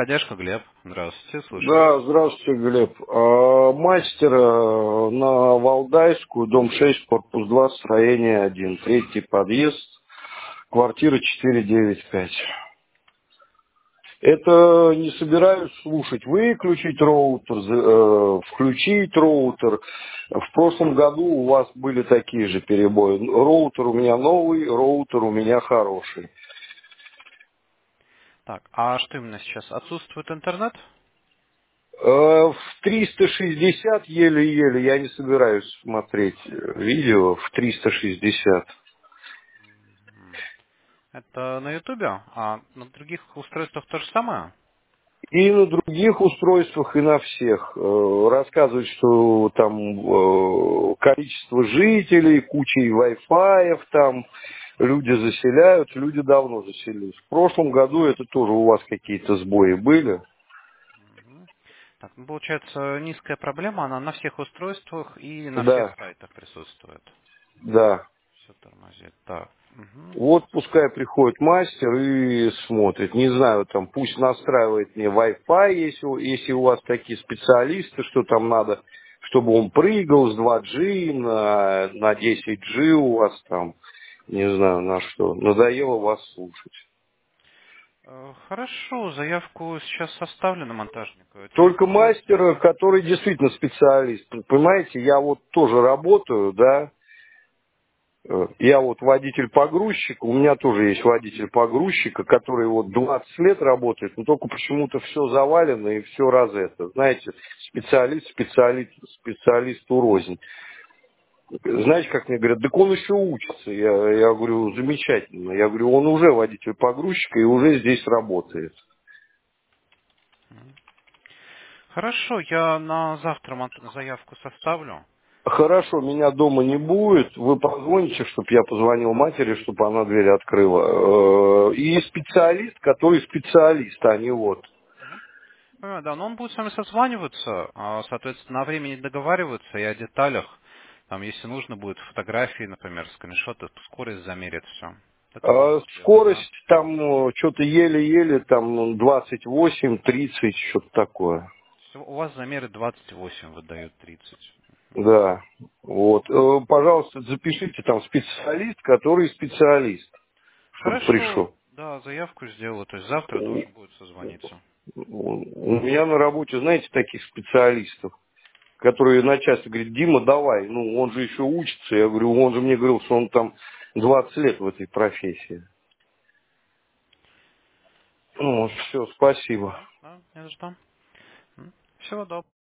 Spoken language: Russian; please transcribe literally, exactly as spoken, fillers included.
Техподдержка, Глеб. Здравствуйте, слушаю вас. Да, здравствуйте, Глеб. А, Мастер э, на Валдайскую, дом шесть, корпус два, строение один, третий подъезд, квартира четыреста девяносто пять. Это не собираюсь слушать. Выключить роутер, э, включить роутер. В прошлом году у вас были такие же перебои. Роутер у меня новый, роутер у меня хороший. Так, а что именно сейчас? Отсутствует интернет? Э, В триста шестьдесят еле-еле, я не собираюсь смотреть э, видео в триста шестьдесят. М. Это на Ютубе? А на других устройствах то же самое? И на других устройствах, и на всех. Э, Рассказывают, что там э, количество жителей, кучей Wi-Fi, там люди заселяют, люди давно заселились. В прошлом году это тоже у вас какие-то сбои были? Мгм. Так, ну, получается, низкая проблема, она на всех устройствах и на всех Да, сайтах присутствует. да. Все тормозит. Так. Мгм. Вот пускай приходит мастер и смотрит. Не знаю, там пусть настраивает мне Wi-Fi, если, у- если у вас такие специалисты, что там надо, чтобы он прыгал с два джи на, на десять джи у вас там. Не знаю на что. Надоело вас слушать. Э, Хорошо, заявку сейчас составлю на монтажника. Только Телефон можете... мастер, который действительно специалист. Понимаете, я вот тоже работаю, да, Э, Я вот водитель-погрузчик, у меня тоже есть водитель-погрузчика, который вот двадцать лет работает, но только почему-то все завалено и все раз это. Знаете, специалист, специалист, специалисту рознь. Знаете, как мне говорят, так он еще учится. Я, я говорю, замечательно. Я говорю, он уже водитель-погрузчика и уже здесь работает. Хорошо, я на завтра мон- заявку составлю. Хорошо, меня дома не будет. Вы позвоните, чтобы я позвонил матери, чтобы она дверь открыла. Э, И специалист, который специалист, а не вот. А, да, но он будет с вами созваниваться, а, соответственно, на времени договариваться и о деталях. Там, если нужно будет фотографии, например, скриншоты, скорость замерит все. Это А можно сделать, да? скорость там что-то еле-еле, там двадцать восемь, тридцать, что-то такое. Всё, у вас замеры двадцать восемь выдают тридцать. Да. Вот. Э, Пожалуйста, запишите там специалист, который специалист, чтобы Хорошо, пришел. да, заявку сделаю, то есть завтра У должен будет созвониться. у меня на работе, знаете, таких специалистов, которые начальство говорит, Дима, давай, ну он же еще учится. Я говорю, он же мне говорил, что он там двадцать лет в этой профессии. Ну, вот, все, спасибо. Да, да, не за что. Всего доброго.